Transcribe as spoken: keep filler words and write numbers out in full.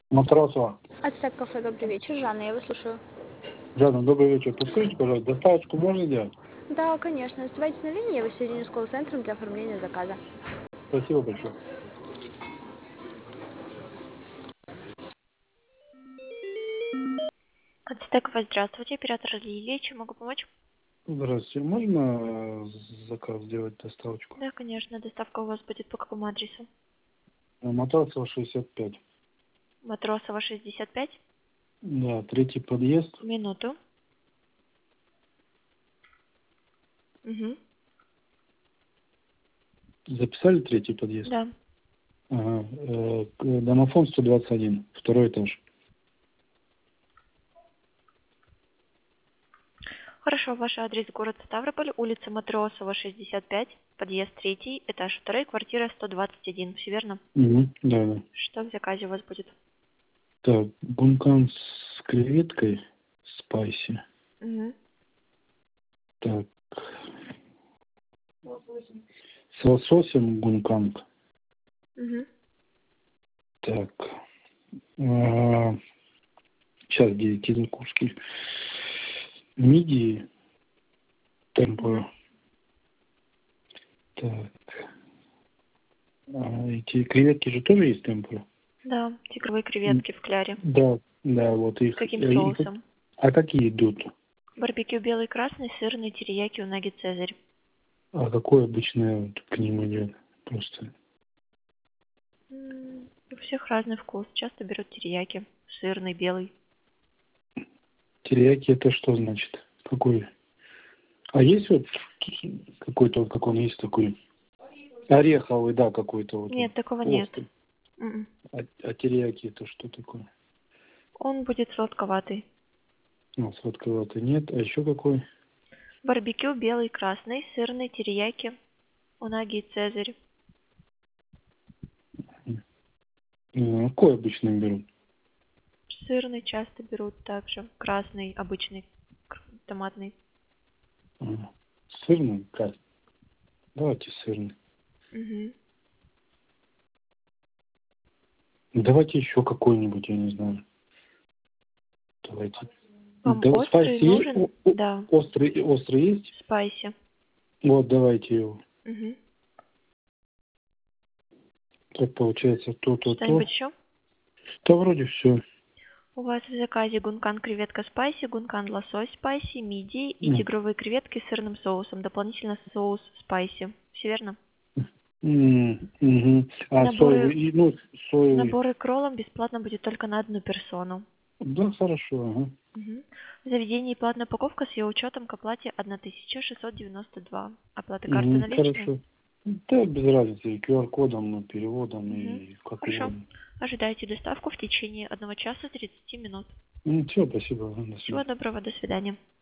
Матросова. Ацтек кафе, добрый вечер. Жанна, я вас слушаю. Жанна, добрый вечер. Подскажите, пожалуйста, доставочку можно делать? Да, конечно. Оставайтесь на линии, я вас соединю с колл-центром для оформления заказа. Спасибо большое. Ацтек, здравствуйте, оператор Лилия, чем могу помочь? Здравствуйте. Можно э, заказ сделать, доставочку? Да, конечно, доставка у вас будет по какому адресу? Э, Матросова шестьдесят пять. Матросова шестьдесят пять. Да, третий подъезд. Минуту. Угу. Записали третий подъезд? Да. Ага. Э, к- домофон сто двадцать один, второй этаж. Хорошо, ваш адрес город Ставрополь, улица Матросова шестьдесят пять, подъезд третий, этаж второй, квартира сто двадцать один. Все верно? Угу. Да, да. Что в заказе у вас будет? Так, гункан с креветкой, спайси. Угу. Так. С лососем гункан. Угу. Так. А, сейчас где куски. Мидии. Темпо. Так. А эти креветки же тоже есть темпо? Да, тигровые креветки в кляре. Да, да, вот их. С каким э, их- соусом? А какие идут? Барбекю белый, красный, сырный, терияки, унаги, цезарь. А какой обычно вот к ним идет? Просто. М, У всех разный вкус. Часто берут терияки. Сырный, белый. Терияки это что значит? Какой? А есть вот какой-то, вот как он есть такой? Ореховый, да, какой-то вот. Нет, он, такого нет. острый. М-м. А, а терияки это что такое? Он будет сладковатый. Ну, сладковатый нет. А еще какой? Барбекю белый, красный, сырный, терияки, унаги и цезарь. Ну, какой обычно берут? Сырный часто берут также. Красный, обычный, к- томатный. А, сырный? Как? Давайте сырный. Мгм. Давайте еще какой-нибудь, я не знаю. Давайте. Вам Да, острый спайси есть? нужен? О- о- Да, Острый, острый есть? спайси. Вот, давайте его. Мгм. Так получается то-то-то. Что-нибудь еще? Да вроде все. У вас в заказе гункан креветка спайси, гункан лосось спайси, мидии и тигровые креветки с сырным соусом. Дополнительно соус спайси. Все верно? Угу. А Наборы, соевый, и, ну, соевый. наборы к роллам бесплатно будет только на одну персону. Да, хорошо, ага. Мгм. В заведении платная упаковка с ее учетом к оплате тысяча шестьсот девяносто два. Оплата карты Угу, наличные? хорошо. Да, без разницы, и q ар-кодом, ну, переводом, Мгм. и как Хорошо. угодно. Ожидайте доставку в течение одного часа тридцати минут. Ну, все, спасибо, ага, до Всего свидания. доброго, до свидания.